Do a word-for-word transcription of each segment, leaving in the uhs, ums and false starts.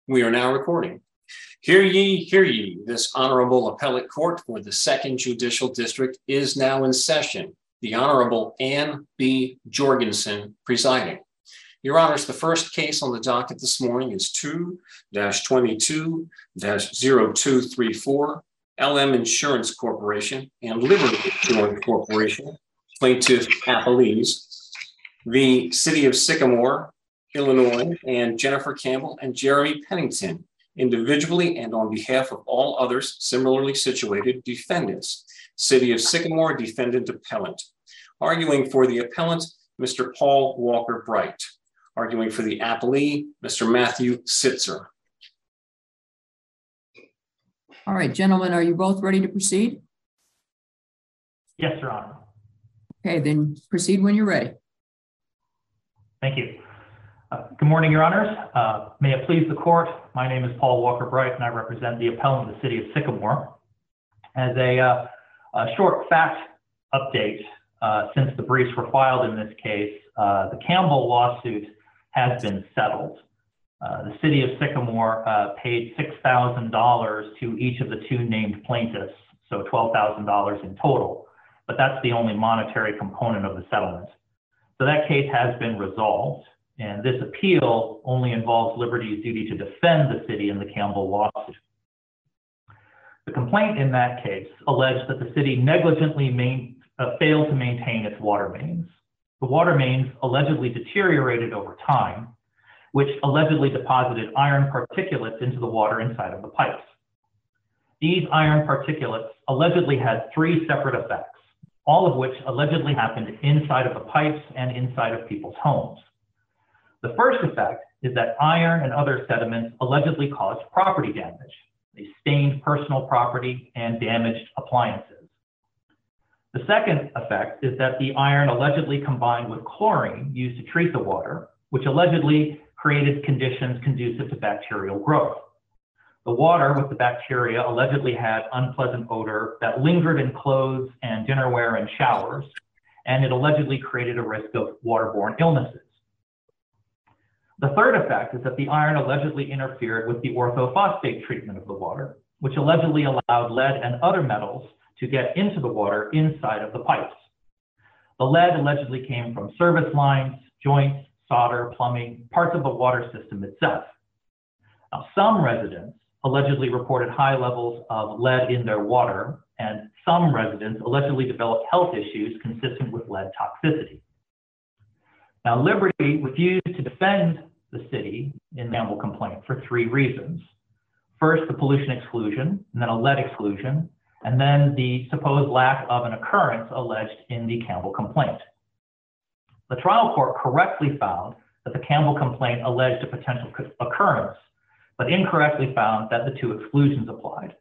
We are now recording. Hear ye, hear ye, this Honorable Appellate Court for the Second Judicial District is now in session. The Honorable Anne B. Jorgensen presiding. Your Honors, the first case on the docket this morning is two twenty-two oh two three four, L M Insurance Corporation and Liberty Insurance Corporation, plaintiff appellees, the City of Sycamore, Illinois, and Jennifer Campbell and Jeremy Pennington, individually and on behalf of all others similarly situated defendants. City of Sycamore defendant appellant. Arguing for the appellant, Mister Paul Walker Bright. Arguing for the appellee, Mister Matthew Sitzer. All right, gentlemen, are you both ready to proceed? Yes, Your Honor. Okay, then proceed when you're ready. Thank you. Uh, good morning, Your Honors. Uh, may it please the court, my name is Paul Walker Bright and I represent the appellant of the City of Sycamore. As a, uh, a short fact update, uh, since the briefs were filed in this case, uh, the Campbell lawsuit has been settled. Uh, the City of Sycamore uh, paid six thousand dollars to each of the two named plaintiffs, so twelve thousand dollars in total, but that's the only monetary component of the settlement. So that case has been resolved. And this appeal only involves Liberty's duty to defend the city in the Campbell lawsuit. The complaint in that case alleged that the city negligently main, uh, failed to maintain its water mains. The water mains allegedly deteriorated over time, which allegedly deposited iron particulates into the water inside of the pipes. These iron particulates allegedly had three separate effects, all of which allegedly happened inside of the pipes and inside of people's homes. The first effect is that iron and other sediments allegedly caused property damage. They stained personal property and damaged appliances. The second effect is that the iron allegedly combined with chlorine used to treat the water, which allegedly created conditions conducive to bacterial growth. The water with the bacteria allegedly had unpleasant odor that lingered in clothes and dinnerware and showers, and it allegedly created a risk of waterborne illnesses. The third effect is that the iron allegedly interfered with the orthophosphate treatment of the water, which allegedly allowed lead and other metals to get into the water inside of the pipes. The lead allegedly came from service lines, joints, solder, plumbing, parts of the water system itself. Now, some residents allegedly reported high levels of lead in their water, and some residents allegedly developed health issues consistent with lead toxicity. Now, Liberty refused to defend the city in the Campbell complaint for three reasons. First, the pollution exclusion, and then a lead exclusion, and then the supposed lack of an occurrence alleged in the Campbell complaint. The trial court correctly found that the Campbell complaint alleged a potential occurrence, but incorrectly found that the two exclusions applied.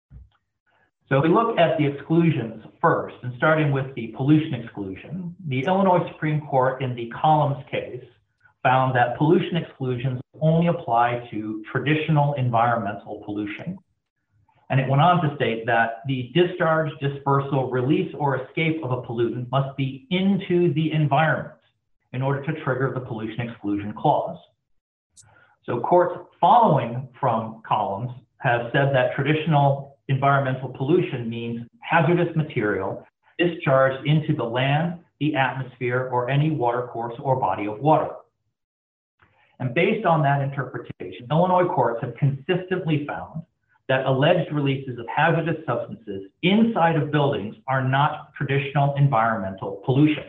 So if we look at the exclusions first, and starting with the pollution exclusion, the Illinois Supreme Court in the Collins case found that pollution exclusions only apply to traditional environmental pollution. And it went on to state that the discharge, dispersal, release, or escape of a pollutant must be into the environment in order to trigger the pollution exclusion clause. So courts following from Collins have said that traditional environmental pollution means hazardous material discharged into the land, the atmosphere, or any watercourse or body of water. And based on that interpretation, Illinois courts have consistently found that alleged releases of hazardous substances inside of buildings are not traditional environmental pollution.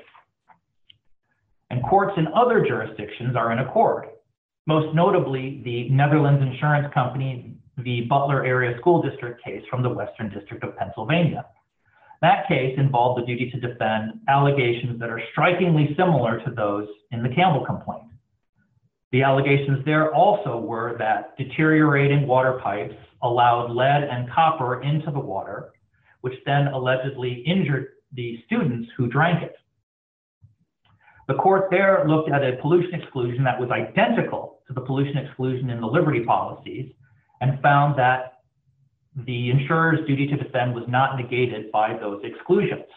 And courts in other jurisdictions are in accord, most notably the Netherlands Insurance Company v. Butler Area School District case from the Western District of Pennsylvania. That case involved the duty to defend allegations that are strikingly similar to those in the Campbell complaint. The allegations there also were that deteriorating water pipes allowed lead and copper into the water, which then allegedly injured the students who drank it. The court there looked at a pollution exclusion that was identical to the pollution exclusion in the Liberty policies and found that the insurer's duty to defend was not negated by those exclusions.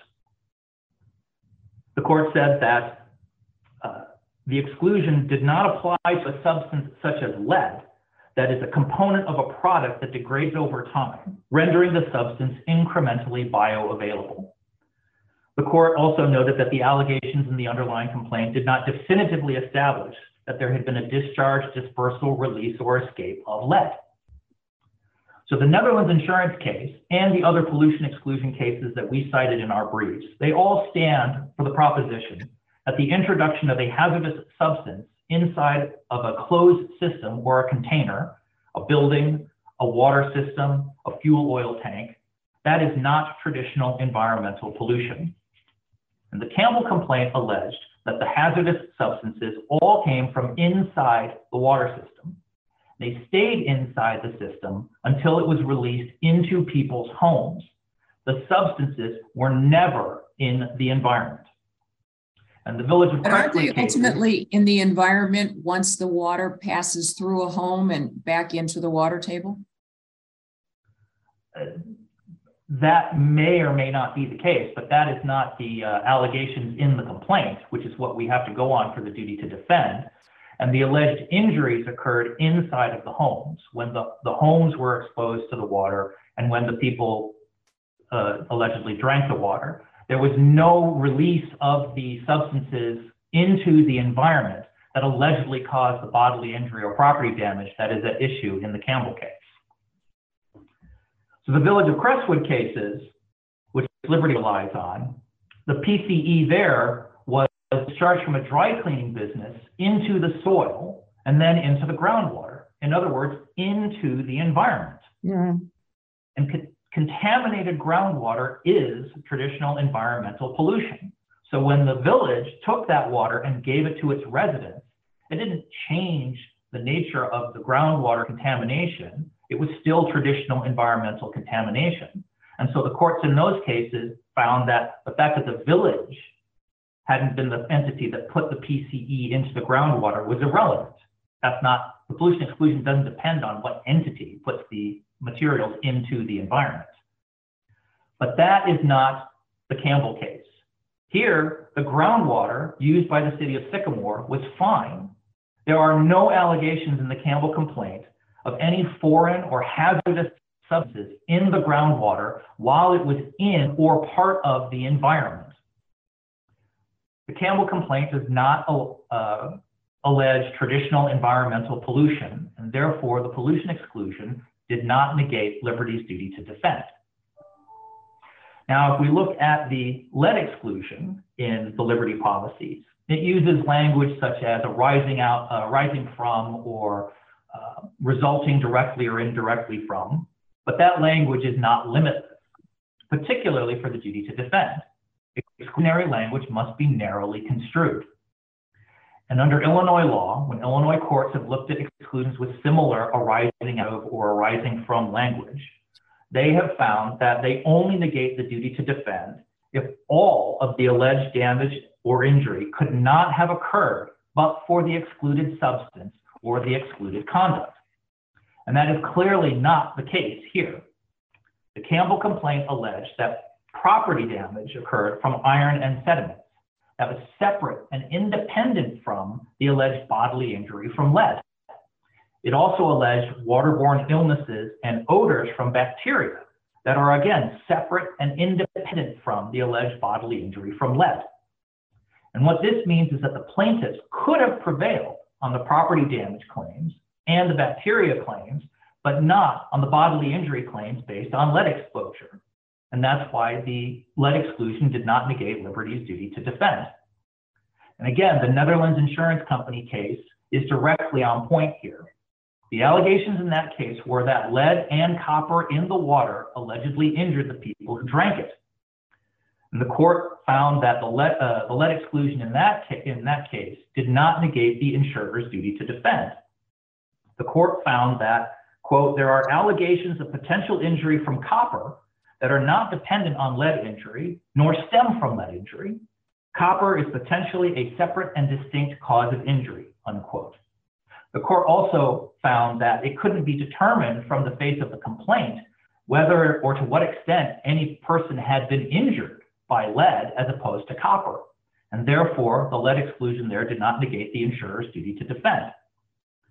The court said that uh, the exclusion did not apply to a substance such as lead that is a component of a product that degrades over time, rendering the substance incrementally bioavailable. The court also noted that the allegations in the underlying complaint did not definitively establish that there had been a discharge, dispersal, release, or escape of lead. So the Netherlands insurance case and the other pollution exclusion cases that we cited in our briefs, they all stand for the proposition that the introduction of a hazardous substance inside of a closed system or a container, a building, a water system, a fuel oil tank, that is not traditional environmental pollution. And the Campbell complaint alleged that the hazardous substances all came from inside the water system. They stayed inside the system until it was released into people's homes. The substances were never in the environment. And the Village of But aren't they Crestwood ultimately cases, in the environment once the water passes through a home and back into the water table? uh, that may or may not be the case, but that is not the uh, allegations in the complaint, which is what we have to go on for the duty to defend. And the alleged injuries occurred inside of the homes, when the, the homes were exposed to the water and when the people uh, allegedly drank the water. There was no release of the substances into the environment that allegedly caused the bodily injury or property damage that is at issue in the Campbell case. So the Village of Crestwood cases, which Liberty relies on, the P C E there was discharged from a dry cleaning business into the soil and then into the groundwater. In other words, into the environment. Yeah. And co contaminated groundwater is traditional environmental pollution. So when the village took that water and gave it to its residents, it didn't change the nature of the groundwater contamination. It was still traditional environmental contamination. And so the courts in those cases found that the fact that the village hadn't been the entity that put the P C E into the groundwater was irrelevant. That's not, the pollution exclusion doesn't depend on what entity puts the materials into the environment. But that is not the Campbell case. Here, the groundwater used by the city of Sycamore was fine. There are no allegations in the Campbell complaint of any foreign or hazardous substances in the groundwater while it was in or part of the environment. The Campbell complaint does not uh, allege traditional environmental pollution, and therefore the pollution exclusion did not negate Liberty's duty to defend. Now, if we look at the lead exclusion in the Liberty policies, it uses language such as arising out, uh, arising from, or uh, resulting directly or indirectly from, but that language is not limitless, particularly for the duty to defend. Exclusionary language must be narrowly construed. And under Illinois law, when Illinois courts have looked at exclusions with similar arising out of or arising from language, they have found that they only negate the duty to defend if all of the alleged damage or injury could not have occurred but for the excluded substance or the excluded conduct. And that is clearly not the case here. The Campbell complaint alleged that property damage occurred from iron and sediment that was separate and independent from the alleged bodily injury from lead. It also alleged waterborne illnesses and odors from bacteria that are, again, separate and independent from the alleged bodily injury from lead. And what this means is that the plaintiffs could have prevailed on the property damage claims and the bacteria claims, but not on the bodily injury claims based on lead exposure. And that's why the lead exclusion did not negate Liberty's duty to defend. And again, the Netherlands Insurance Company case is directly on point here. The allegations in that case were that lead and copper in the water allegedly injured the people who drank it. And the court found that the lead, uh, the lead exclusion in that, in that case did not negate the insurer's duty to defend. The court found that, quote, there are allegations of potential injury from copper that are not dependent on lead injury, nor stem from lead injury. Copper is potentially a separate and distinct cause of injury, unquote. The court also found that it couldn't be determined from the face of the complaint whether or to what extent any person had been injured by lead as opposed to copper. And therefore, the lead exclusion there did not negate the insurer's duty to defend.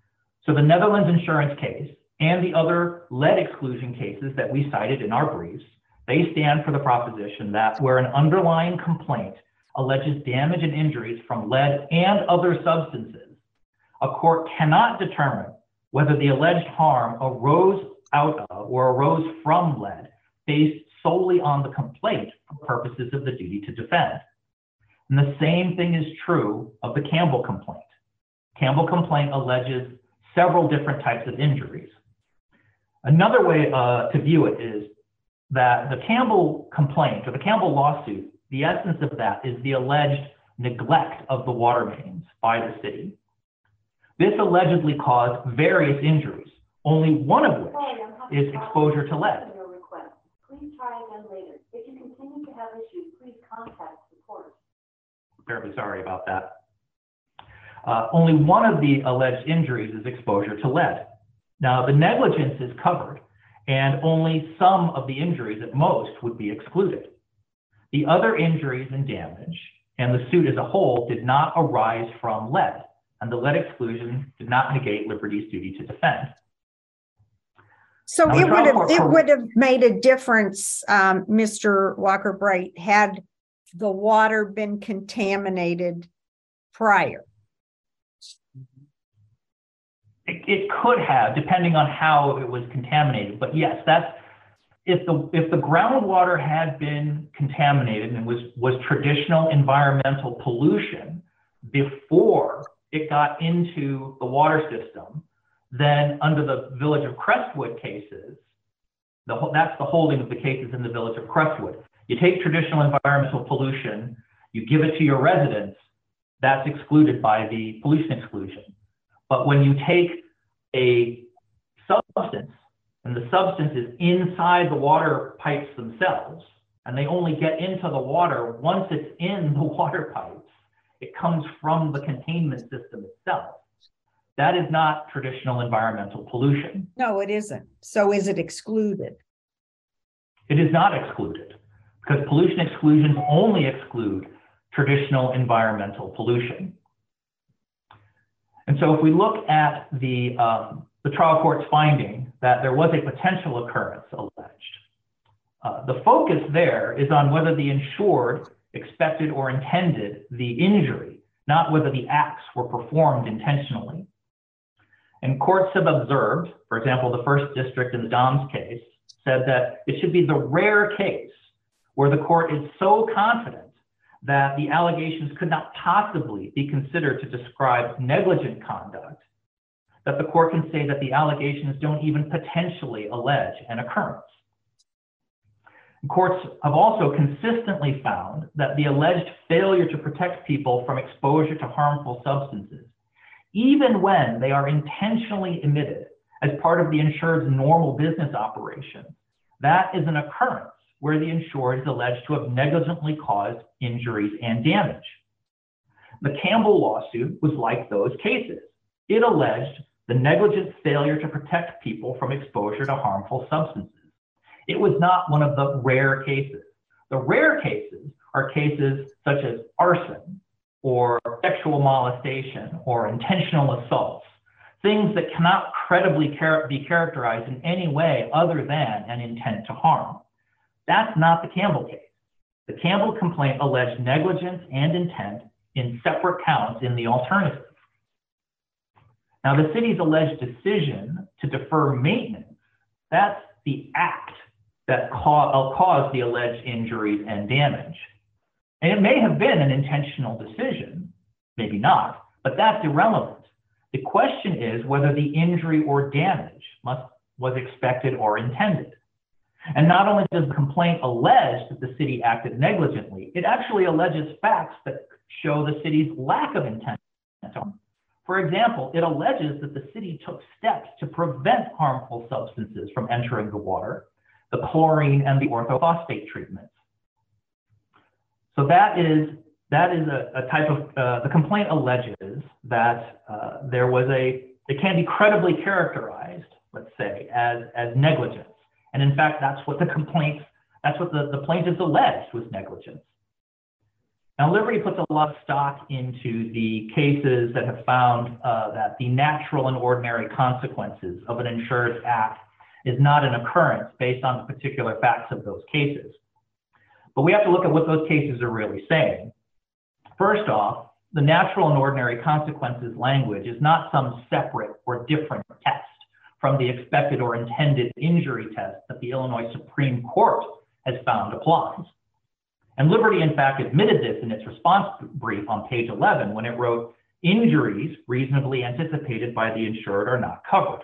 So the Netherlands insurance case and the other lead exclusion cases that we cited in our briefs, they stand for the proposition that where an underlying complaint alleges damage and injuries from lead and other substances, a court cannot determine whether the alleged harm arose out of or arose from lead based solely on the complaint for purposes of the duty to defend. And the same thing is true of the Campbell complaint. Campbell complaint alleges several different types of injuries. Another way uh, to view it is that the Campbell complaint or the Campbell lawsuit, the essence of that is the alleged neglect of the water mains by the city. This allegedly caused various injuries, only one of which is exposure to lead. Please try again later. If you continue to have issues, please contact support. Terribly sorry about that. Uh, only one of the alleged injuries is exposure to lead. Now, the negligence is covered, and only some of the injuries at most would be excluded. The other injuries and damage, and the suit as a whole, did not arise from lead, and the lead exclusion did not negate Liberty's duty to defend. So now, it would have it would have made a difference, um, Mister Walker Bright, had the water been contaminated prior. It, it could have, depending on how it was contaminated. But yes, that's if the if the groundwater had been contaminated and was was traditional environmental pollution before it got into the water system, then under the Village of Crestwood cases, the, that's the holding of the cases in the Village of Crestwood. You take traditional environmental pollution, you give it to your residents, that's excluded by the pollution exclusion. But when you take a substance, and the substance is inside the water pipes themselves, and they only get into the water once it's in the water pipes, it comes from the containment system itself. That is not traditional environmental pollution. No, it isn't. So is it excluded? It is not excluded, because pollution exclusions only exclude traditional environmental pollution. And so if we look at the, um, the trial court's finding that there was a potential occurrence alleged, uh, the focus there is on whether the insured expected or intended the injury, not whether the acts were performed intentionally. And courts have observed, for example, the first district in the Doms case said that it should be the rare case where the court is so confident that the allegations could not possibly be considered to describe negligent conduct, that the court can say that the allegations don't even potentially allege an occurrence. Courts have also consistently found that the alleged failure to protect people from exposure to harmful substances, even when they are intentionally emitted as part of the insured's normal business operation, that is an occurrence where the insured is alleged to have negligently caused injuries and damage. The Campbell lawsuit was like those cases. It alleged the negligent failure to protect people from exposure to harmful substances. It was not one of the rare cases. The rare cases are cases such as arson or sexual molestation or intentional assaults, things that cannot credibly char- be characterized in any way other than an intent to harm. That's not the Campbell case. The Campbell complaint alleged negligence and intent in separate counts in the alternative. Now, the city's alleged decision to defer maintenance, that's the act that ca- caused the alleged injuries and damage. And it may have been an intentional decision, maybe not, but that's irrelevant. The question is whether the injury or damage must, was expected or intended. And not only does the complaint allege that the city acted negligently, it actually alleges facts that show the city's lack of intent. For example, it alleges that the city took steps to prevent harmful substances from entering the water, the chlorine and the orthophosphate treatments. So that is, that is a, a type of, uh, the complaint alleges that uh, there was a, it can be credibly characterized, let's say, as, as negligence. And in fact, that's what the complaint, that's what the, the plaintiffs alleged was negligence. Now, Liberty puts a lot of stock into the cases that have found uh, that the natural and ordinary consequences of an insurance act is not an occurrence based on the particular facts of those cases. But we have to look at what those cases are really saying. First off, the natural and ordinary consequences language is not some separate or different test from the expected or intended injury test that the Illinois Supreme Court has found applies. And Liberty, in fact, admitted this in its response brief on page eleven when it wrote, "Injuries reasonably anticipated by the insured are not covered."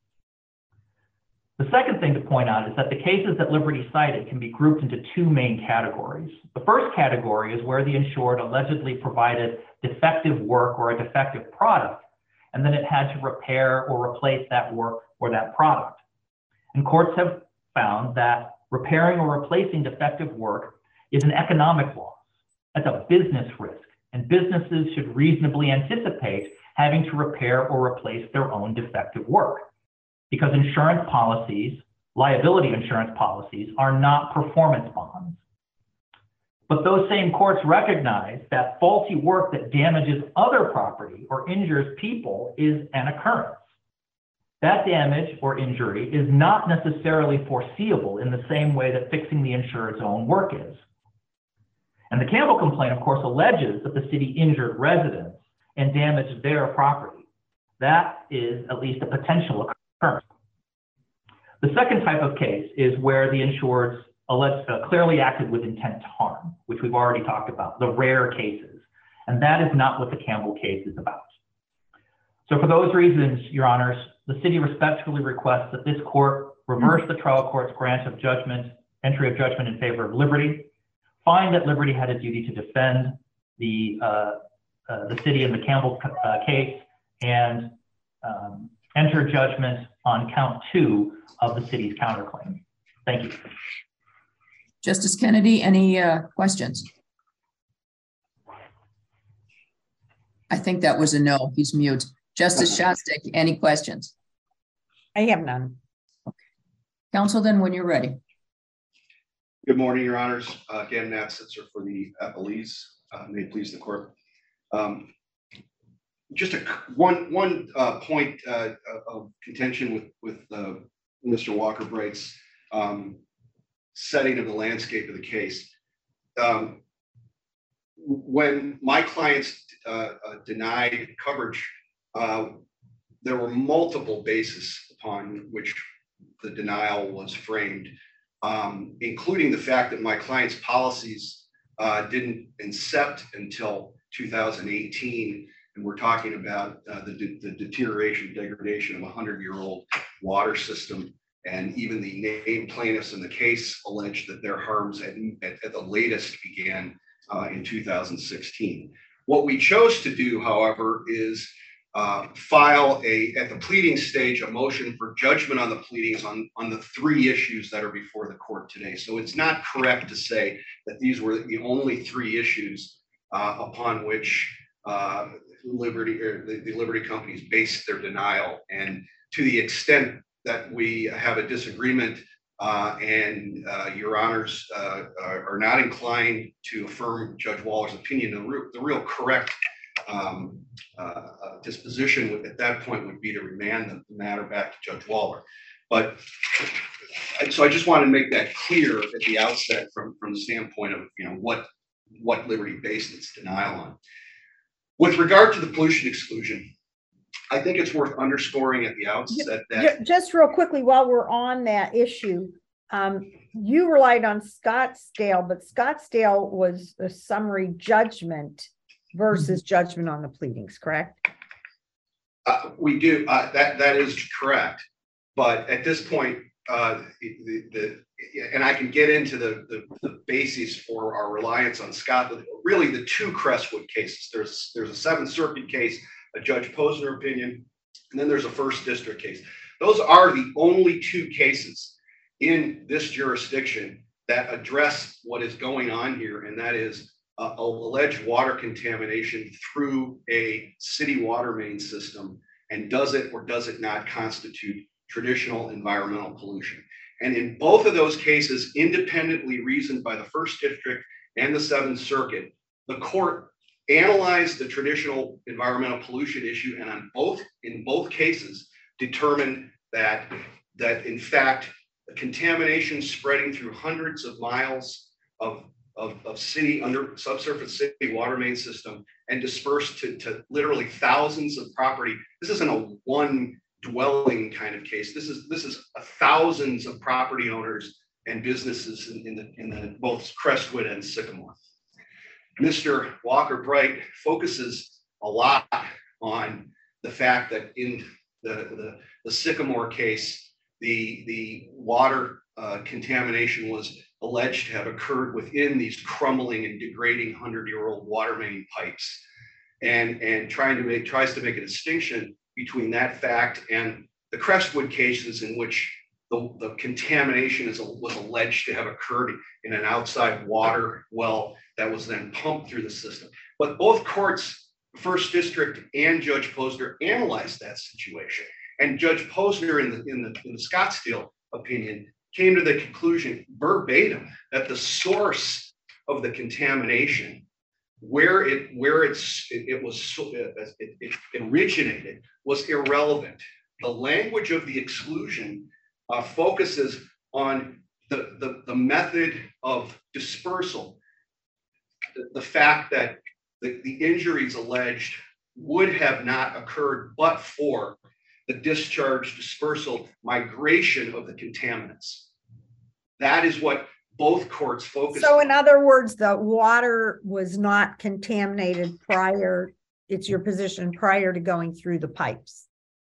The second thing to point out is that the cases that Liberty cited can be grouped into two main categories. The first category is where the insured allegedly provided defective work or a defective product, and then it had to repair or replace that work or that product. And courts have found that repairing or replacing defective work is an economic loss. That's a business risk, and businesses should reasonably anticipate having to repair or replace their own defective work, because insurance policies, liability insurance policies, are not performance bonds. But those same courts recognize that faulty work that damages other property or injures people is an occurrence. That damage or injury is not necessarily foreseeable in the same way that fixing the insured's own work is. And the Campbell complaint, of course, alleges that the city injured residents and damaged their property. That is at least a potential occurrence. The second type of case is where the insured alleged, uh, clearly acted with intent to harm, which we've already talked about, the rare cases. And that is not what the Campbell case is about. So for those reasons, Your Honors, the city respectfully requests that this court reverse the trial court's grant of judgment, entry of judgment in favor of Liberty, find that Liberty had a duty to defend the, uh, uh, the city in the Campbell uh, case, and um, enter judgment on count two of the city's counterclaim. Thank you. Justice Kennedy, any uh, questions? I think that was a no. He's mute. Justice Shostak, any questions? I have none. Okay. Counsel, then when you're ready. Good morning, Your Honors. Uh, again, Nat Sitzer for the appellees. Uh, may it please the court. Um, just a one one uh, point uh, of contention with with uh, Mister Walker Bright's um, setting of the landscape of the case. Um, when my clients uh, uh, denied coverage, uh, there were multiple bases upon which the denial was framed. Um, including the fact that my client's policies uh, didn't incept until two thousand eighteen. And we're talking about uh, the, de the deterioration, degradation of a hundred-year-old water system. And even the named plaintiffs in the case alleged that their harms at, at, at the latest began uh, in two thousand sixteen. What we chose to do, however, is Uh, file a, at the pleading stage, a motion for judgment on the pleadings on, on the three issues that are before the court today. So it's not correct to say that these were the only three issues uh, upon which uh, Liberty or the, the Liberty companies based their denial. And to the extent that we have a disagreement uh, and uh, Your Honors uh, are not inclined to affirm Judge Waller's opinion, the real, the real correct Um, uh, uh, disposition would, at that point, would be to remand the matter back to Judge Waller. But so I just want to make that clear at the outset from, from the standpoint of, you know, what, what Liberty based its denial on. With regard to the pollution exclusion, I think it's worth underscoring at the outset that— Just real quickly, while we're on that issue, um, you relied on Scottsdale, but Scottsdale was a summary judgment versus judgment on the pleadings, correct? Uh, we do, uh, that that is correct. But at this point, uh, the, the, and I can get into the, the, the basis for our reliance on Scott, really the two Crestwood cases. There's, there's a Seventh Circuit case, a Judge Posner opinion, and then there's a First District case. Those are the only two cases in this jurisdiction that address what is going on here, and that is Uh, alleged water contamination through a city water main system, and does it or does it not constitute traditional environmental pollution. And in both of those cases, independently reasoned by the First District and the Seventh Circuit, the court analyzed the traditional environmental pollution issue, and on both in both cases determined that that in fact the contamination spreading through hundreds of miles of of, of city under subsurface city water main system and dispersed to, to literally thousands of property. This isn't a one dwelling kind of case. This is this is a thousands of property owners and businesses in, in the in the both Crestwood and Sycamore. Mister Walker Bright focuses a lot on the fact that in the, the, the Sycamore case, the, the water uh, contamination was alleged to have occurred within these crumbling and degrading hundred-year-old water main pipes, and, and trying to make tries to make a distinction between that fact and the Crestwood cases in which the, the contamination is, was alleged to have occurred in an outside water well that was then pumped through the system. But both courts, First District and Judge Posner, analyzed that situation. And Judge Posner in the, in the, in the Scottsdale opinion came to the conclusion verbatim that the source of the contamination, where it where it's it, it was it, it originated, was irrelevant. The language of the exclusion uh, focuses on the, the, the method of dispersal, the, the fact that the, the injuries alleged would have not occurred but for the discharge, dispersal, migration of the contaminants. That is what both courts focused So on. in other words, the water was not contaminated prior, it's your position, prior to going through the pipes.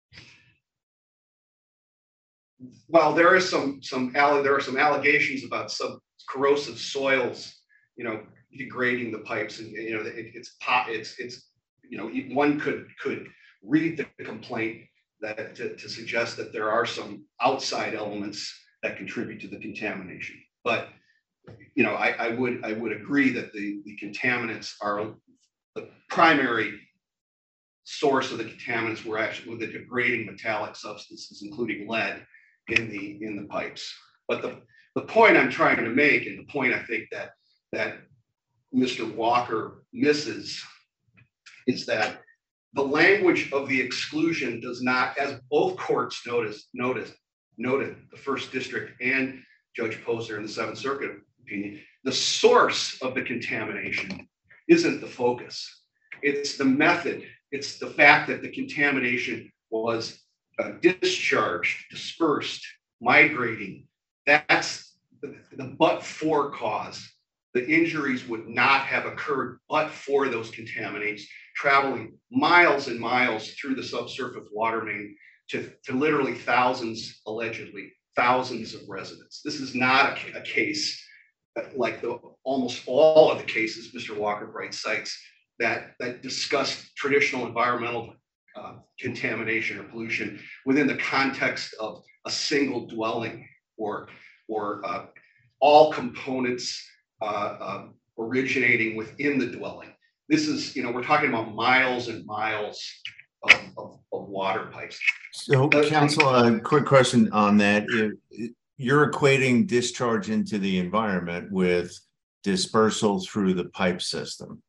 Well, there is some some there are some allegations about some corrosive soils, you know, degrading the pipes, and you know it, it's pot it's it's you know one could could read the complaint that to, to suggest that there are some outside elements that contribute to the contamination. But you know, I, I would I would agree that the the contaminants are the primary source of the contaminants were actually with the degrading metallic substances, including lead, in the in the pipes. But the the point I'm trying to make, and the point I think that that Mister Walker misses, is that the language of the exclusion does not, as both courts noticed noticed noted, the First District and Judge Posner in the Seventh Circuit opinion, the source of the contamination isn't the focus. It's the method. It's the fact that the contamination was uh, discharged, dispersed, migrating. That's the, the but-for cause. The injuries would not have occurred but for those contaminants traveling miles and miles through the subsurface water main to, to literally thousands, allegedly, thousands of residents. This is not a, a case like the almost all of the cases Mister Walker Bright cites that, that discuss traditional environmental uh, contamination or pollution within the context of a single dwelling or, or uh, all components uh, uh, originating within the dwelling. This is, you know, we're talking about miles and miles of, of, of water pipes. So, Council, a quick question on that. If you're equating discharge into the environment with dispersal through the pipe system.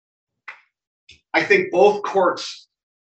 I think both courts,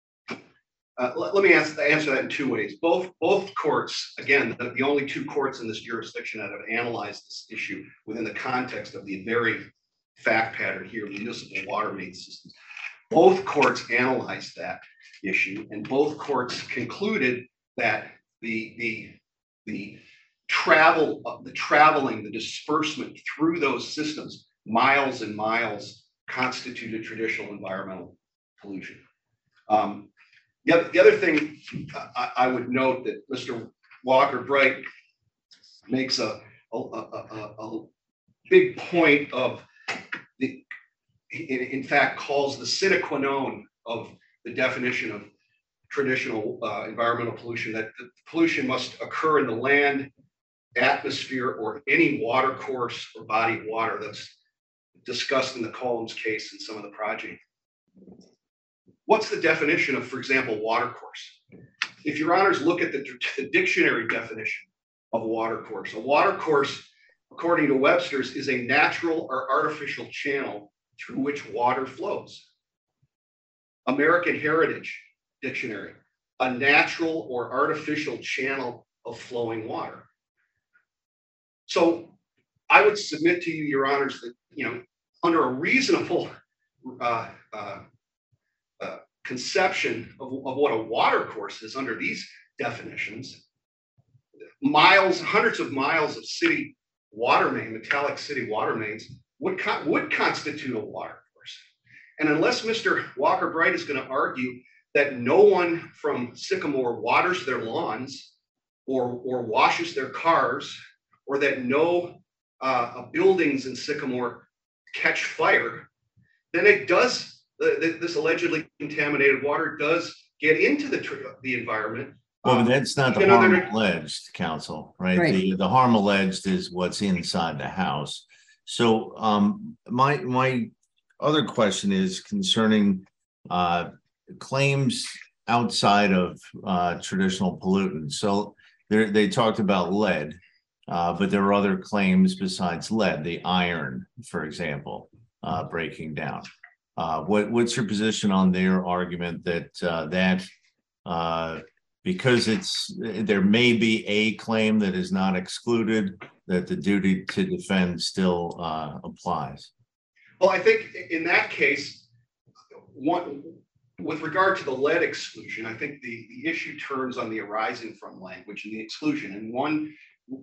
uh, let, let me answer, answer that in two ways. Both, both courts, again, the, the only two courts in this jurisdiction that have analyzed this issue within the context of the very fact pattern here, municipal water main systems. Both courts analyzed that issue, and both courts concluded that the the the travel of the traveling, the disbursement through those systems, miles and miles, constituted traditional environmental pollution. Um, the, other, the other thing I, I would note that Mister Walker Bright makes a a, a, a, a big point of the, in, in fact, calls the sine qua non of the definition of traditional uh, environmental pollution, that the pollution must occur in the land, atmosphere, or any water course or body of water that's discussed in the Collins case and some of the progeny. What's the definition of, for example, water course? If your honors look at the, the dictionary definition of water course, a water course, according to Webster's, is a natural or artificial channel through which water flows. American Heritage Dictionary, a natural or artificial channel of flowing water. So I would submit to you, Your Honors, that, you know, under a reasonable uh, uh, uh, conception of, of what a water course is under these definitions, miles, hundreds of miles of city water main, metallic city water mains would, con would constitute a water course. And unless Mister Walker Bright is going to argue that no one from Sycamore waters their lawns or, or washes their cars, or that no uh, buildings in Sycamore catch fire, then it does, uh, this allegedly contaminated water does get into the, the environment. Well, um, but that's not the harm alleged, counsel, right? right. The, the harm alleged is what's inside the house. So um, my, my other question is concerning uh, claims outside of uh, traditional pollutants. So they talked about lead, uh, but there are other claims besides lead, the iron, for example, uh, breaking down. Uh, what, what's your position on their argument that uh, that uh, because it's there may be a claim that is not excluded, that the duty to defend still uh, applies? Well, I think in that case, one, with regard to the lead exclusion, I think the, the issue turns on the arising from language and the exclusion. And one,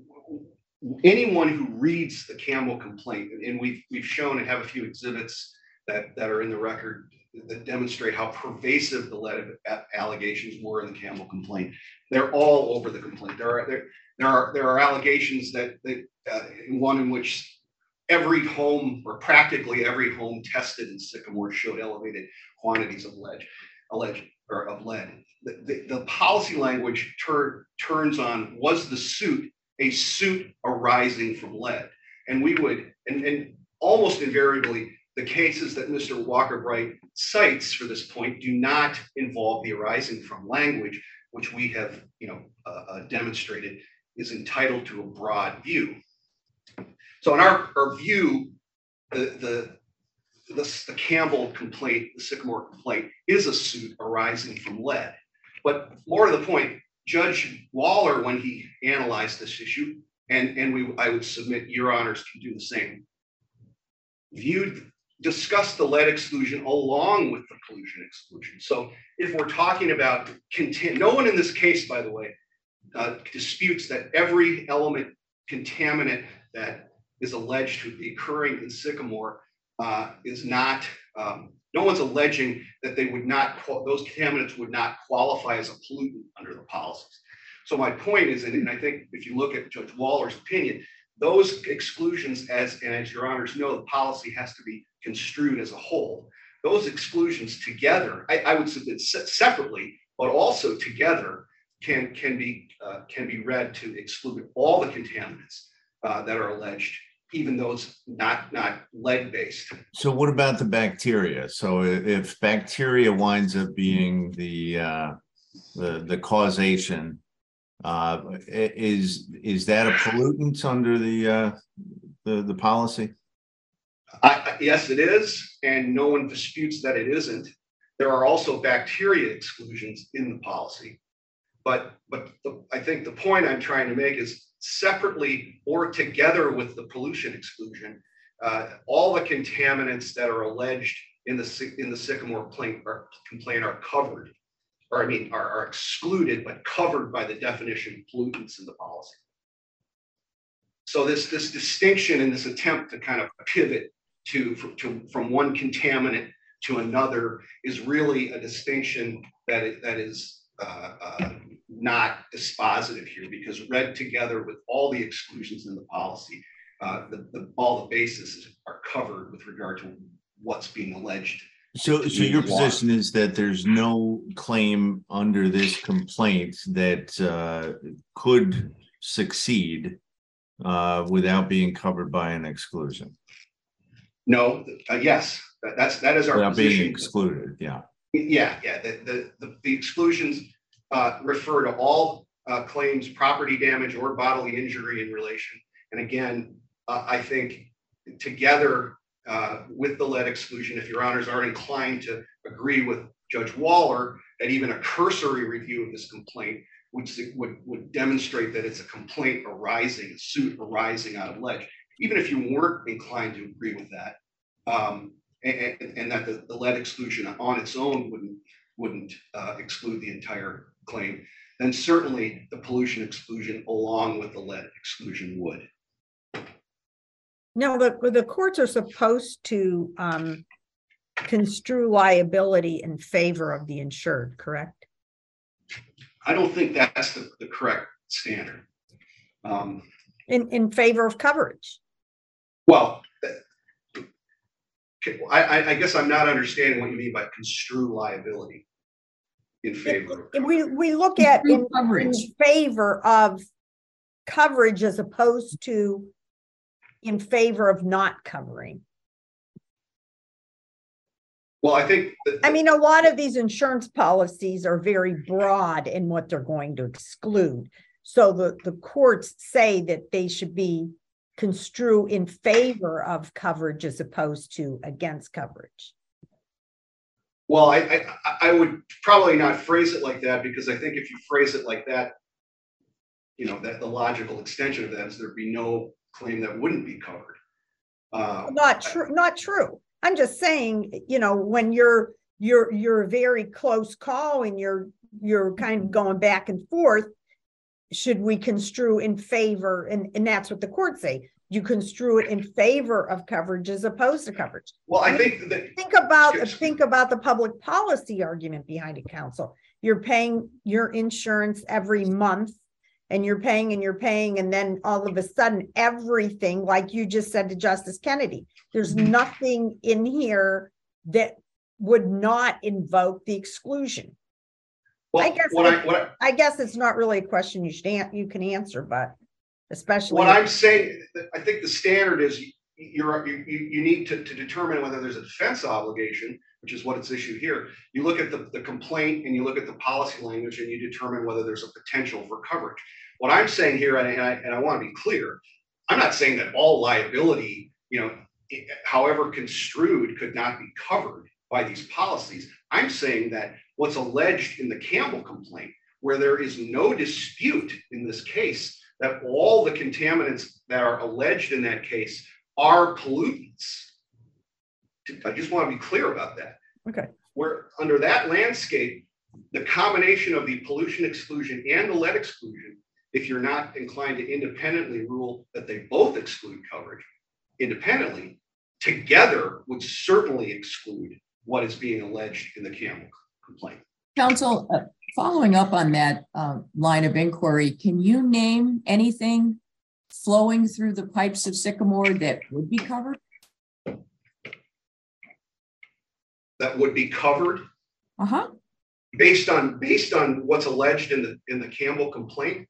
anyone who reads the Campbell complaint, and we've we've shown and have a few exhibits that, that are in the record that demonstrate how pervasive the lead allegations were in the Campbell complaint. They're all over the complaint. There are there, there are there are allegations that, that uh, one in which every home, or practically every home tested in Sycamore, showed elevated quantities of lead, alleged or of lead. The, the, the policy language tur turns on, was the suit a suit arising from lead? And we would, and, and almost invariably, the cases that Mister Walker Bright cites for this point do not involve the arising from language, which we have, you know, uh, uh, demonstrated is entitled to a broad view. So in our, our view, the, the, the, the Campbell complaint, the Sycamore complaint, is a suit arising from lead. But more to the point, Judge Waller, when he analyzed this issue, and, and we, I would submit Your Honors can do the same, viewed, discussed the lead exclusion along with the pollution exclusion. So if we're talking about, no one in this case, by the way, uh, disputes that every element contaminant that is alleged to be occurring in Sycamore uh, is not, um, no one's alleging that they would not, those contaminants would not qualify as a pollutant under the policies. So my point is, and I think if you look at Judge Waller's opinion, those exclusions, as, and as Your Honors know, the policy has to be construed as a whole. Those exclusions together, I, I would submit separately, but also together, can, can, be, uh, can be read to exclude all the contaminants uh, that are alleged, even those not, not lead-based. So what about the bacteria? So if bacteria winds up being the, uh, the, the causation, uh, is, is that a pollutant under the, uh, the, the policy? I, yes, it is, and no one disputes that it isn't. There are also bacteria exclusions in the policy. But, but the, I think the point I'm trying to make is separately or together with the pollution exclusion, uh, all the contaminants that are alleged in the, in the Sycamore complaint are, complaint are covered, or I mean, are, are excluded, but covered by the definition of pollutants in the policy. So this, this distinction and this attempt to kind of pivot to, to from one contaminant to another is really a distinction that, it, that is uh, uh, not dispositive here, because read together with all the exclusions in the policy, uh, the, the, all the bases are covered with regard to what's being alleged. So, so your position is that there's no claim under this complaint that uh, could succeed uh, without being covered by an exclusion? No, uh, yes, that, that's, that is our without position. Being excluded, yeah. Yeah, yeah, the, the, the, the exclusions uh, refer to all uh, claims, property damage or bodily injury in relation. And again, uh, I think together uh, with the lead exclusion, if your honors are inclined to agree with Judge Waller, that even a cursory review of this complaint would, would, would demonstrate that it's a complaint arising, a suit arising out of ledge. Even if you weren't inclined to agree with that, um, and, and that the, the lead exclusion on its own wouldn't, wouldn't uh, exclude the entire claim, then certainly the pollution exclusion along with the lead exclusion would. Now, the, the courts are supposed to um, construe liability in favor of the insured, correct? I don't think that's the, the correct standard. Um, In, in favor of coverage. well, I, I, I guess I'm not understanding what you mean by construe liability in favor of We, we look at in, in coverage. favor of coverage as opposed to in favor of not covering. Well, I think that, I mean, a lot of these insurance policies are very broad in what they're going to exclude. So the, the courts say that they should be construe in favor of coverage as opposed to against coverage. well, I, I I would probably not phrase it like that, because I think if you phrase it like that, you know, that the logical extension of that is there'd be no claim that wouldn't be covered. Uh, Not true, not true. I'm just saying, you know, when you're you're you're a very close call and you're you're kind of going back and forth, should we construe in favor? And, and that's what the courts say. You construe it in favor of coverage as opposed to coverage. well, I think that Think about Yes. think about the public policy argument behind it, counsel. You're paying your insurance every month and you're paying and you're paying, and then all of a sudden everything, like you just said to Justice Kennedy, there's nothing in here that would not invoke the exclusion. well, I guess what I what I, I guess it's not really a question you should an- you can answer, but especially what I'm saying, I think the standard is you're you, you need to, to determine whether there's a defense obligation, which is what it's issued here. You look at the, the complaint and you look at the policy language and you determine whether there's a potential for coverage. What I'm saying here, and I, and I want to be clear, I'm not saying that all liability, you know, however construed, could not be covered by these policies. I'm saying that what's alleged in the Campbell complaint, where there is no dispute in this case that all the contaminants that are alleged in that case are pollutants. I just want to be clear about that. okay. Where under that landscape, the combination of the pollution exclusion and the lead exclusion, if you're not inclined to independently rule that they both exclude coverage independently, together would certainly exclude what is being alleged in the Campbell complaint. Counsel, uh, following up on that uh, line of inquiry, can you name anything flowing through the pipes of Sycamore that would be covered? That would be covered Uh-huh. based on based on what's alleged in the in the Campbell complaint.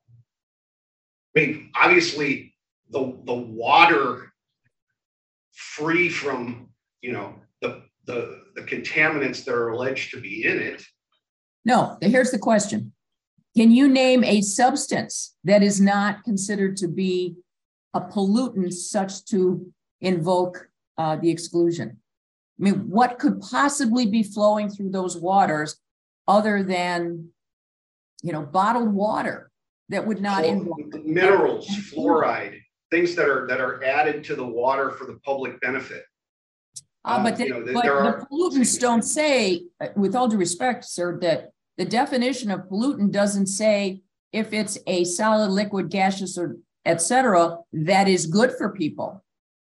I mean, obviously, the the water free from, you know, the the the contaminants that are alleged to be in it. No, here's the question. Can you name a substance that is not considered to be a pollutant such to invoke uh, the exclusion? I mean, what could possibly be flowing through those waters other than, you know, bottled water that would not invoke Minerals, fluoride, things that are that are added to the water for the public benefit. Uh, but Um, the, you know, but there the are- pollutants don't say, uh, with all due respect, sir, that the definition of pollutant doesn't say if it's a solid, liquid, gaseous, or et cetera, that is good for people.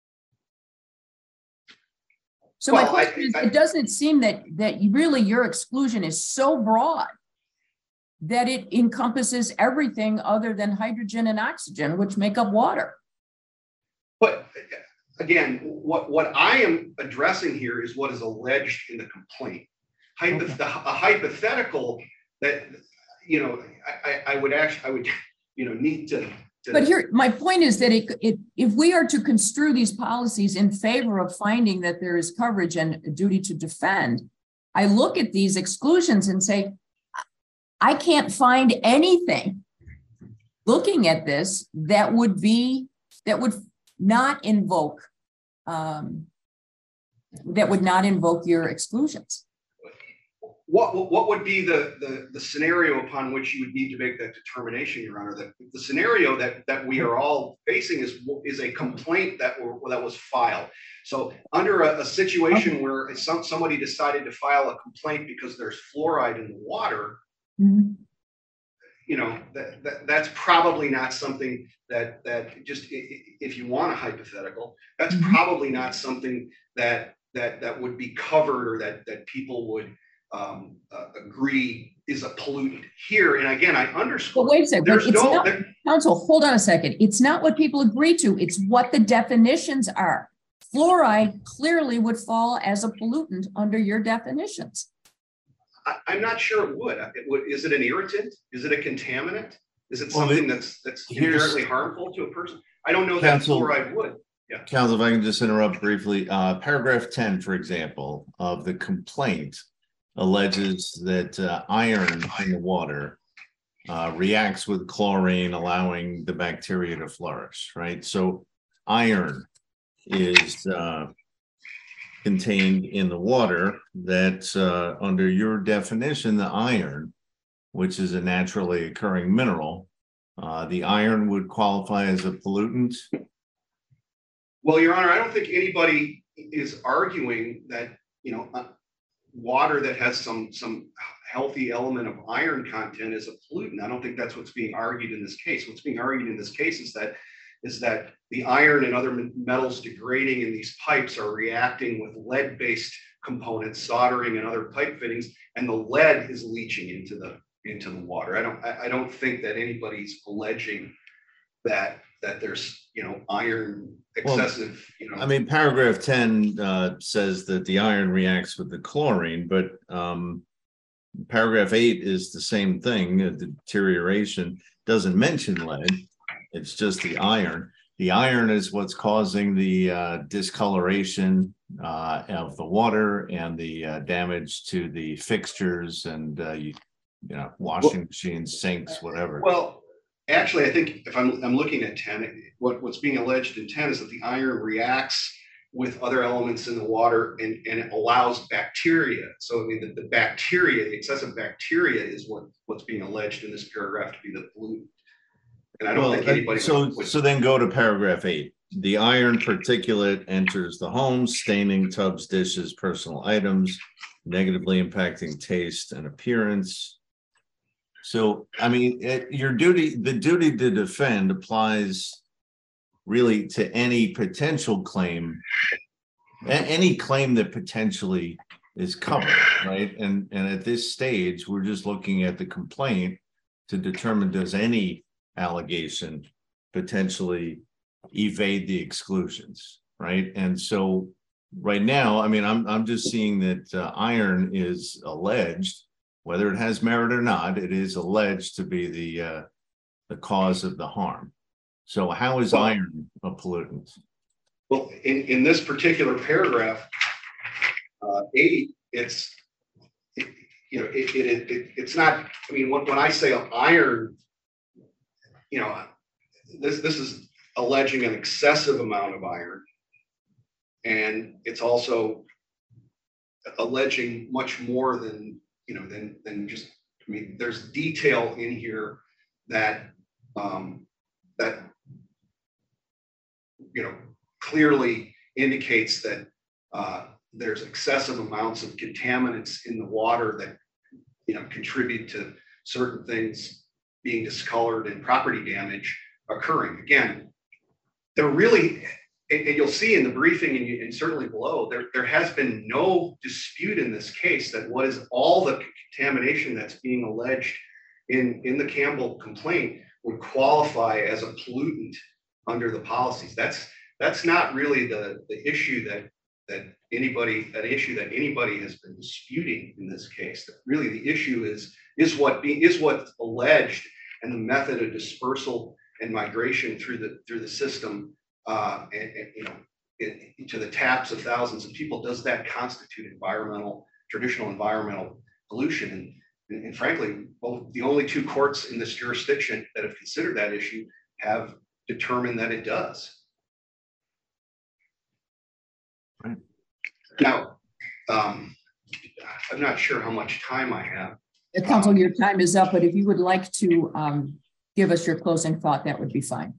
So my Well, I- question is, I- it doesn't seem that that you really your exclusion is so broad that it encompasses everything other than hydrogen and oxygen, which make up water. But again, what, what I am addressing here is what is alleged in the complaint. Hypo, Okay. the, a hypothetical that, you know, I, I, I would actually, I would, you know, need to. to But here, my point is that it, it, if we are to construe these policies in favor of finding that there is coverage and a duty to defend, I look at these exclusions and say, I can't find anything looking at this that would be, that would not invoke um, that would not invoke your exclusions? What, what would be the, the, the scenario upon which you would need to make that determination, Your Honor? That the scenario that, that we are all facing is, is a complaint that, were, that was filed. So under a, a situation okay. where some, somebody decided to file a complaint because there's fluoride in the water, mm-hmm. you know, that, that, that's probably not something that, that just, if you want a hypothetical, that's mm-hmm. probably not something that, that, that would be covered or that, that people would um uh, agree is a pollutant here. And again, I underscore, but wait a second, there's it's no not, there, counsel, hold on a second. It's not what people agree to, it's what the definitions are. Fluoride clearly would fall as a pollutant under your definitions. I, I'm not sure it would. it would. Is it an irritant? Is it a contaminant? Is it something well, that's that's inherently harmful to a person? I don't know counsel, that fluoride would. Yeah. Counsel, if I can just interrupt briefly, uh, paragraph ten, for example, of the complaint alleges that uh, iron in the water uh, reacts with chlorine, allowing the bacteria to flourish, right? So iron is uh, contained in the water that uh, under your definition, the iron, which is a naturally occurring mineral, uh, the iron would qualify as a pollutant? Well, Your Honor, I don't think anybody is arguing that, you know, uh, water that has some some healthy element of iron content is a pollutant. I don't think that's what's being argued in this case. What's being argued in this case is that is that the iron and other metals degrading in these pipes are reacting with lead-based components, soldering and other pipe fittings, and the lead is leaching into the into the water. I don't I, I don't think that anybody's alleging that that there's, you know, iron excessive, well, you know. I mean, paragraph ten uh, says that the iron reacts with the chlorine, but um, paragraph eight is the same thing. The deterioration doesn't mention lead. It's just the iron. The iron is what's causing the uh, discoloration uh, of the water and the uh, damage to the fixtures and, uh, you, you know, washing well, machines, sinks, whatever. Well, actually, I think if I'm, I'm looking at ten, what, what's being alleged in ten is that the iron reacts with other elements in the water and, and it allows bacteria. So I mean, the, the bacteria, the excessive bacteria is what, what's being alleged in this paragraph to be the pollutant. And I don't well, think anybody so, would, would... so then go to paragraph eight. The iron particulate enters the home, staining tubs, dishes, personal items, negatively impacting taste and appearance. So, I mean, it, your duty, the duty to defend applies really to any potential claim, any claim that potentially is covered, right? And, and at this stage, we're just looking at the complaint to determine does any allegation potentially evade the exclusions, right? And so right now, I mean, I'm, I'm just seeing that uh, iron is alleged. Whether it has merit or not, it is alleged to be the uh, the cause of the harm. So how is well, iron a pollutant? Well, in, in this particular paragraph, uh, eight, it's, it, you know, it, it, it, it's not, I mean, when, when I say iron, you know, this, this is alleging an excessive amount of iron. And it's also alleging much more than, you know, than, than just, I mean, there's detail in here that, um, that, you know, clearly indicates that uh, there's excessive amounts of contaminants in the water that, you know, contribute to certain things being discolored and property damage occurring. Again, there really, and you'll see in the briefing and, you, and certainly below, there, there has been no dispute in this case that what is all the contamination that's being alleged in, in the Campbell complaint would qualify as a pollutant under the policies. That's that's not really the, the issue that that anybody, that issue that anybody has been disputing in this case. That really the issue is is what be, is what's alleged and the method of dispersal and migration through the through the system. Uh, and, and you know, it, to the taps of thousands of people, does that constitute environmental, traditional environmental pollution? And, and frankly, both the only two courts in this jurisdiction that have considered that issue have determined that it does. Right. Now, um, I'm not sure how much time I have. The council, your time is up, but if you would like to um, give us your closing thought, that would be fine.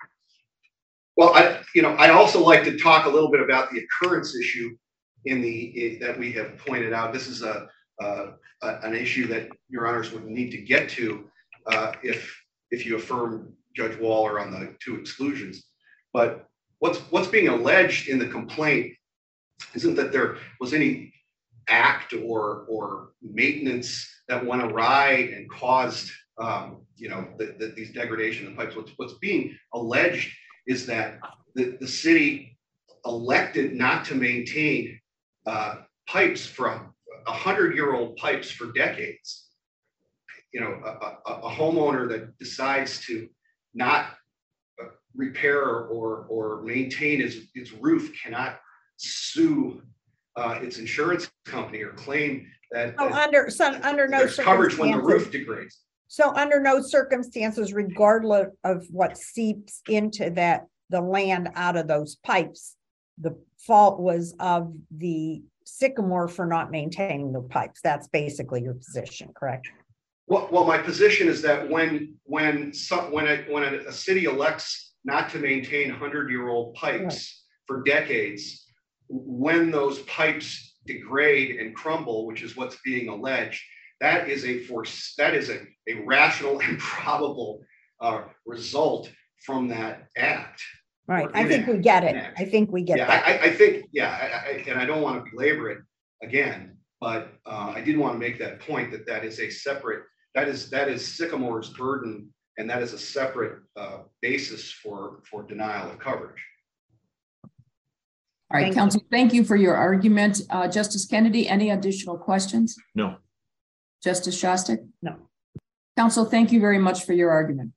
Well, I, you know, I'd also like to talk a little bit about the occurrence issue in the, that we have pointed out. This is a, uh, an issue that your honors would need to get to uh, if, if you affirm Judge Waller on the two exclusions. But what's, what's being alleged in the complaint isn't that there was any act or, or maintenance that went awry and caused, um, you know, the, the, these degradation of pipes. What's, what's being alleged is that the, the city elected not to maintain uh, pipes for a, a hundred year old pipes for decades. You know, a, a, a homeowner that decides to not repair or, or maintain its, its roof cannot sue uh, its insurance company or claim that, So that under, so under no there's coverage when the roof circumstances, degrades. so under no circumstances, regardless of what seeps into that, the land out of those pipes, the fault was of the Sycamore for not maintaining the pipes. That's basically your position, correct? Well, well, my position is that when when some when a when a, a city elects not to maintain hundred-year-old pipes right. for decades, when those pipes degrade and crumble, which is what's being alleged, that is a force that is a, a rational and probable uh, result from that act. Right. I think we get it. I think we get yeah, that. I, I think, yeah, I, I, and I don't want to belabor it again, but uh, I did want to make that point that that is a separate, that is that is Sycamore's burden, and that is a separate uh, basis for for denial of coverage. All right, thank counsel, you. Thank you for your argument. Uh, Justice Kennedy, any additional questions? No. Justice Shostak? No. Counsel, thank you very much for your argument.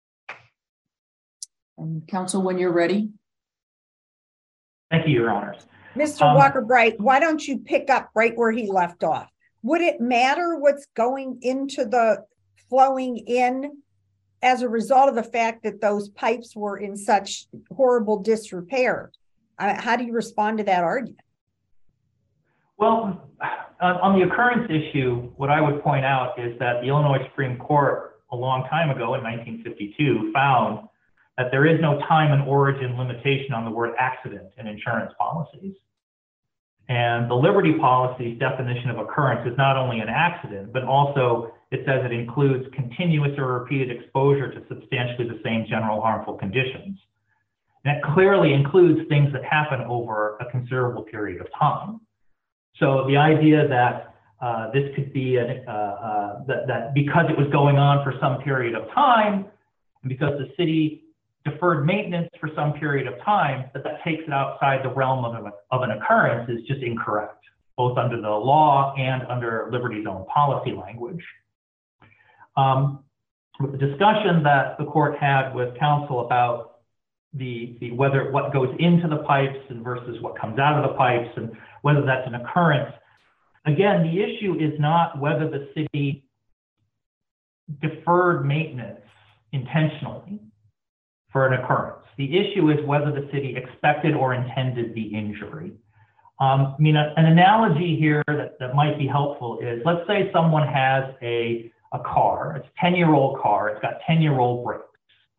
And counsel, when you're ready. Thank you, Your Honors. Mister Um, Walker Bright, why don't you pick up right where he left off? Would it matter what's going into the flowing in as a result of the fact that those pipes were in such horrible disrepair? Uh, how do you respond to that argument? Well, on, on the occurrence issue, what I would point out is that the Illinois Supreme Court a long time ago in nineteen fifty-two found that there is no time and origin limitation on the word accident in insurance policies. And the Liberty policy's definition of occurrence is not only an accident, but also it says it includes continuous or repeated exposure to substantially the same general harmful conditions. And it clearly includes things that happen over a considerable period of time. So the idea that uh, this could be, a, uh, uh, that, that because it was going on for some period of time, and because the city deferred maintenance for some period of time, that that takes it outside the realm of, a, of an occurrence is just incorrect, both under the law and under Liberty's own policy language. Um, with the discussion that the court had with counsel about the, the whether what goes into the pipes and versus what comes out of the pipes and whether that's an occurrence, again, the issue is not whether the city deferred maintenance intentionally for an occurrence. The issue is whether the city expected or intended the injury. Um, I mean, a, an analogy here that, that might be helpful is, let's say someone has a, a car, it's a ten year old car, it's got ten year old brakes.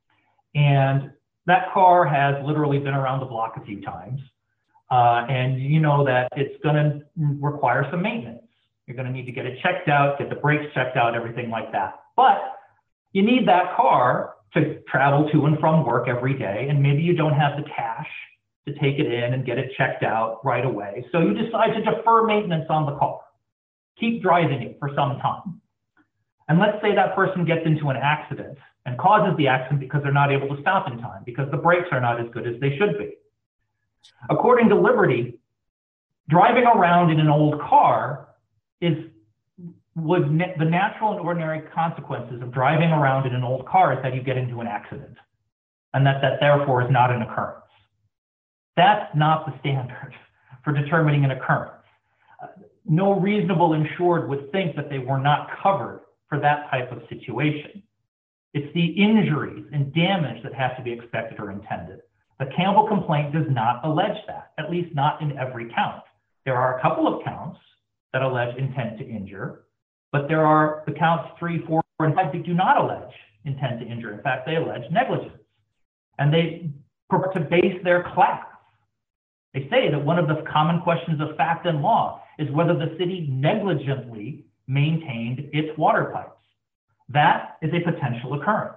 And that car has literally been around the block a few times. Uh, and you know that it's gonna require some maintenance. You're gonna need to get it checked out, get the brakes checked out, everything like that. But you need that car to travel to and from work every day, and maybe you don't have the cash to take it in and get it checked out right away. So you decide to defer maintenance on the car, keep driving it for some time. And let's say that person gets into an accident and causes the accident because they're not able to stop in time, because the brakes are not as good as they should be. According to Liberty, driving around in an old car is would na the natural and ordinary consequences of driving around in an old car is that you get into an accident, and that that therefore is not an occurrence. That's not the standard for determining an occurrence. Uh, no reasonable insured would think that they were not covered for that type of situation. It's the injuries and damage that have to be expected or intended. The Campbell complaint does not allege that, at least not in every count. There are a couple of counts that allege intent to injure, but there are the counts three, four, and five that do not allege intent to injure. In fact, they allege negligence. And they purport to base their class. They say that one of the common questions of fact and law is whether the city negligently maintained its water pipes. That is a potential occurrence.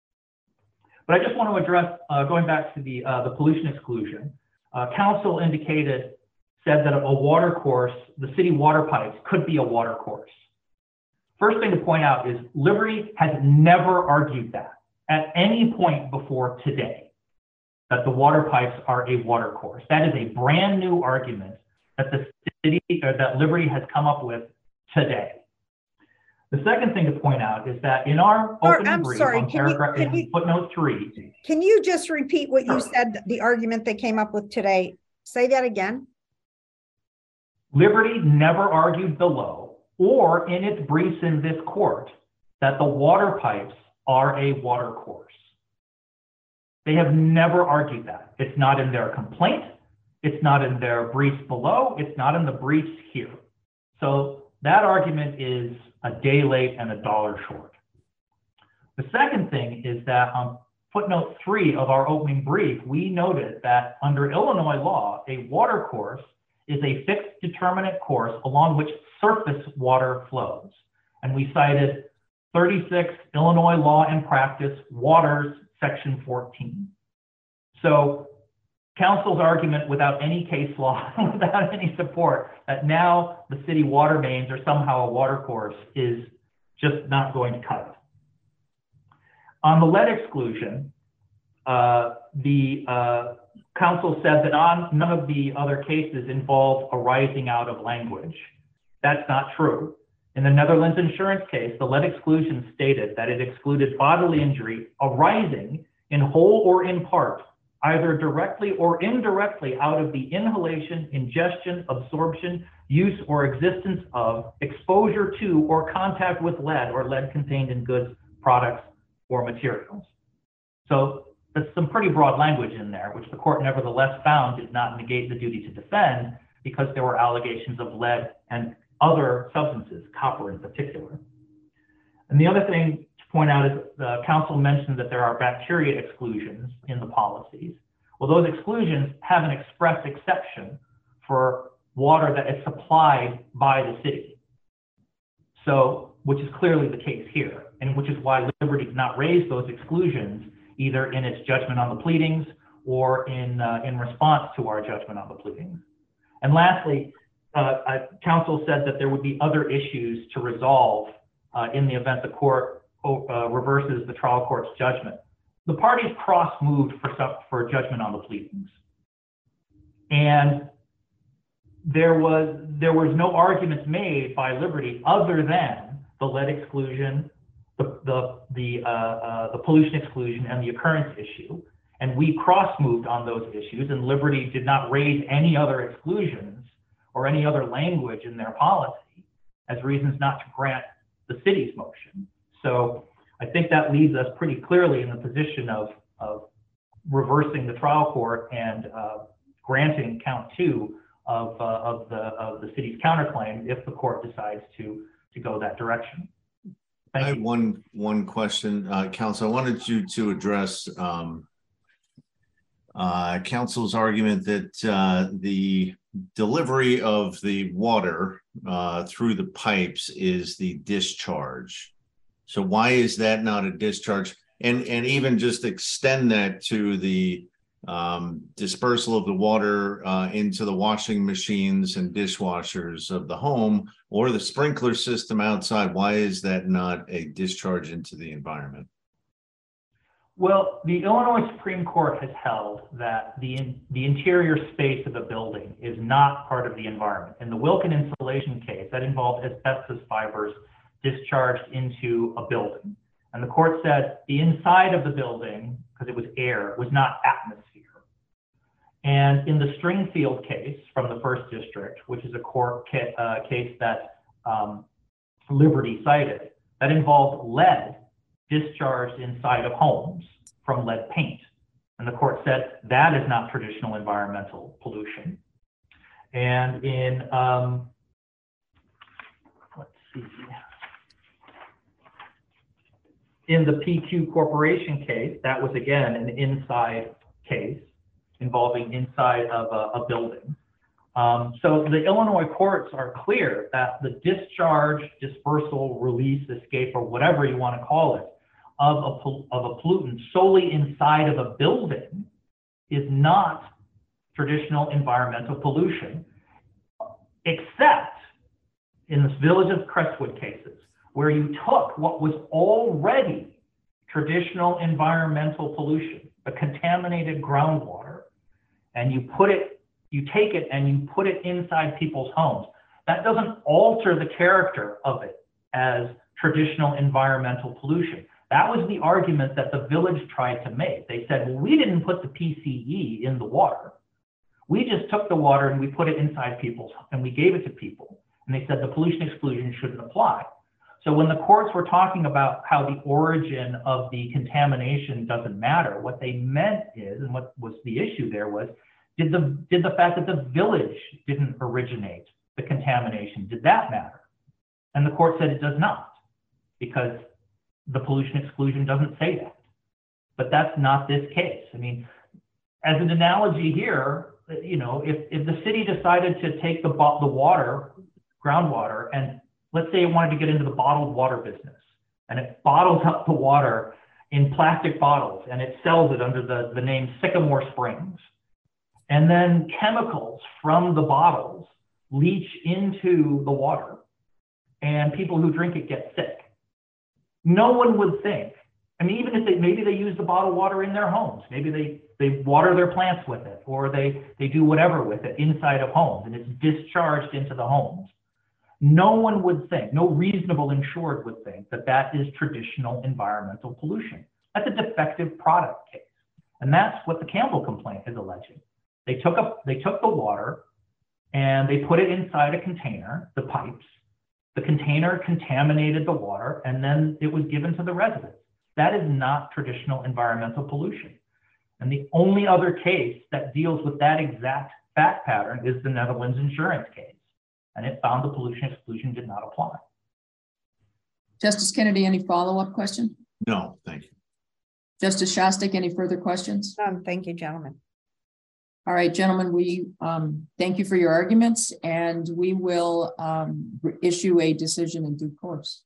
But I just want to address, uh, going back to the, uh, the pollution exclusion, uh, council indicated, said that a water course, the city water pipes could be a water course. First thing to point out is Liberty has never argued that at any point before today, that the water pipes are a water course. That is a brand new argument that the city, or that Liberty has come up with today. The second thing to point out is that in our opening I'm brief sorry, on can you- paragraph can you- footnote three. Can you just repeat what you said, the argument they came up with today? Say that again. Liberty never argued below or in its briefs in this court that the water pipes are a water course. They have never argued that. It's not in their complaint. It's not in their briefs below. It's not in the briefs here. So that argument is a day late and a dollar short. The second thing is that on footnote three of our opening brief, we noted that under Illinois law, a water course is a fixed determinate course along which surface water flows. And we cited thirty-six Illinois Law and Practice Waters, section fourteen. So council's argument without any case law, without any support, that now the city water mains are somehow a water course is just not going to cut it. On the lead exclusion, uh, the uh, council said that on none of the other cases involve arising out of language. That's not true. In the Netherlands insurance case, the lead exclusion stated that it excluded bodily injury arising in whole or in part, either directly or indirectly out of the inhalation, ingestion, absorption, use, or existence of, exposure to, or contact with lead or lead contained in goods, products, or materials. So that's some pretty broad language in there, which the court nevertheless found did not negate the duty to defend because there were allegations of lead and other substances, copper in particular. And the other thing to point out is the council mentioned that there are bacteria exclusions in the policies. Well, those exclusions have an express exception for water that is supplied by the city. So, which is clearly the case here, and which is why Liberty did not raise those exclusions either in its judgment on the pleadings or in, uh, in response to our judgment on the pleadings. And lastly, uh, uh, council said that there would be other issues to resolve uh, in the event the court uh, reverses the trial court's judgment. The parties cross-moved for, for judgment on the pleadings. And there was, there was no arguments made by Liberty other than the lead exclusion, the, the, the, uh, uh, the pollution exclusion, and the occurrence issue. And we cross-moved on those issues, and Liberty did not raise any other exclusions or any other language in their policy as reasons not to grant the city's motion. So I think that leaves us pretty clearly in the position of, of reversing the trial court and uh, granting count two of, uh, of, the, of the city's counterclaim if the court decides to, to go that direction. Thank I have you. one, one question, uh, counsel. I wanted you to address um, uh, counsel's argument that uh, the delivery of the water uh, through the pipes is the discharge. So why is that not a discharge? And, and even just extend that to the um, dispersal of the water uh, into the washing machines and dishwashers of the home or the sprinkler system outside. Why is that not a discharge into the environment? Well, the Illinois Supreme Court has held that the, in, the interior space of a building is not part of the environment. In the Wilkin insulation case, that involved asbestos fibers discharged into a building. And the court said the inside of the building, because it was air, was not atmosphere. And in the Stringfield case from the first district, which is a court ca uh, case that um, Liberty cited, that involved lead discharged inside of homes from lead paint. And the court said that is not traditional environmental pollution. And in, um, let's see, in the P Q Corporation case, that was again an inside case involving inside of a, a building. Um, so the Illinois courts are clear that the discharge, dispersal, release, escape, or whatever you want to call it, of a, of a pollutant solely inside of a building is not traditional environmental pollution, except in the Village of Crestwood cases, where you took what was already traditional environmental pollution, the contaminated groundwater, and you put it, you take it and you put it inside people's homes. That doesn't alter the character of it as traditional environmental pollution. That was the argument that the village tried to make. They said, well, we didn't put the P C E in the water. We just took the water and we put it inside people's, and we gave it to people. And they said the pollution exclusion shouldn't apply. So when the courts were talking about how the origin of the contamination doesn't matter, what they meant is, and what was the issue there was, did the, did the fact that the village didn't originate the contamination, did that matter? And the court said it does not, because the pollution exclusion doesn't say that. But that's not this case. I mean, as an analogy here, you know, if, if the city decided to take the, the water, groundwater, and let's say it wanted to get into the bottled water business, and it bottles up the water in plastic bottles, and it sells it under the, the name Sycamore Springs. And then chemicals from the bottles leach into the water, and people who drink it get sick. No one would think, I mean, even if they, maybe they use the bottled water in their homes, maybe they, they water their plants with it, or they, they do whatever with it inside of homes, and it's discharged into the homes. No one would think, no reasonable insured would think that that is traditional environmental pollution. That's a defective product case. And that's what the Campbell complaint is alleging. They took, a, they took the water and they put it inside a container, the pipes. The container contaminated the water, and then it was given to the residents. That is not traditional environmental pollution. And the only other case that deals with that exact fact pattern is the Netherlands insurance case. And it found the pollution exclusion did not apply. Justice Kennedy, any follow-up question? No, thank you. Justice Shostak, any further questions? Um, thank you, gentlemen. All right, gentlemen, we um, thank you for your arguments, and we will um, issue a decision in due course.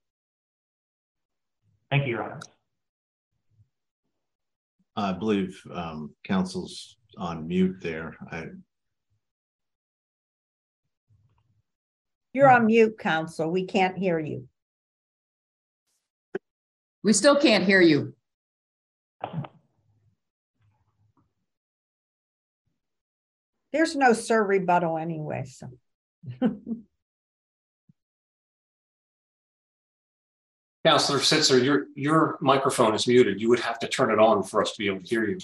Thank you, Your Honor. I believe um, counsel's on mute there. I... You're on mute, counsel. We can't hear you. We still can't hear you. There's no sir rebuttal anyway, so. Counselor Sitzer, your, your microphone is muted. You would have to turn it on for us to be able to hear you.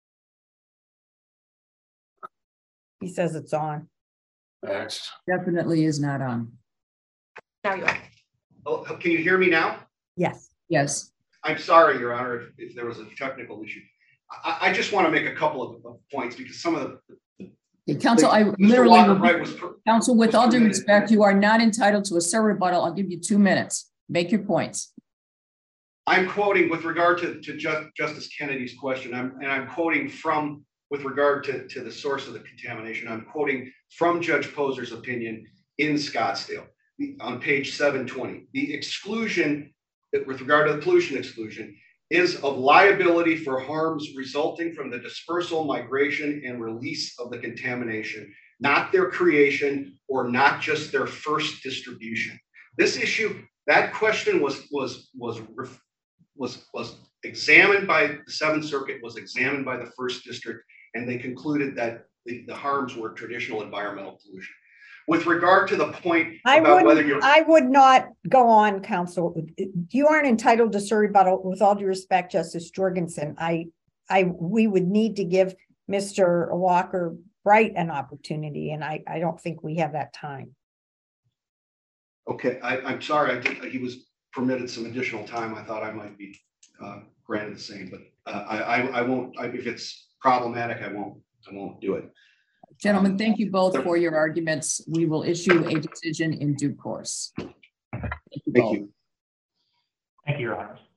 He says it's on. That's... Definitely is not on. Now you are. Oh, can you hear me now? Yes. Yes. I'm sorry, Your Honor, if, if there was a technical issue. I, I just want to make a couple of, of points because some of the Okay, counsel, I Mister literally, Walker Bright was, counsel, with was all due permitted. respect, you are not entitled to a sir rebuttal. I'll give you two minutes. Make your points. I'm quoting with regard to, to Ju Justice Kennedy's question, I'm, and I'm quoting from, with regard to, to the source of the contamination, I'm quoting from Judge Poser's opinion in Scottsdale the, on page seven twenty. The exclusion, with regard to the pollution exclusion, is of liability for harms resulting from the dispersal, migration, and release of the contamination, not their creation or not just their first distribution. This issue, that question was was was was was examined by the Seventh Circuit, was examined by the First District, and they concluded that the, the harms were traditional environmental pollution. With regard to the point I about whether would you're I would not go on, counsel. You aren't entitled to sir rebuttal. With all due respect, Justice Jorgensen, I I we would need to give Mister Walker Bright an opportunity, and I, I don't think we have that time. okay, I, I'm sorry, I did, he was permitted some additional time. I thought I might be uh, granted the same, but uh, I, I I won't I, if it's problematic, I won't, I won't do it. Gentlemen, thank you both for your arguments. We will issue a decision in due course. Thank you both. Thank you. Thank you, Your Honors.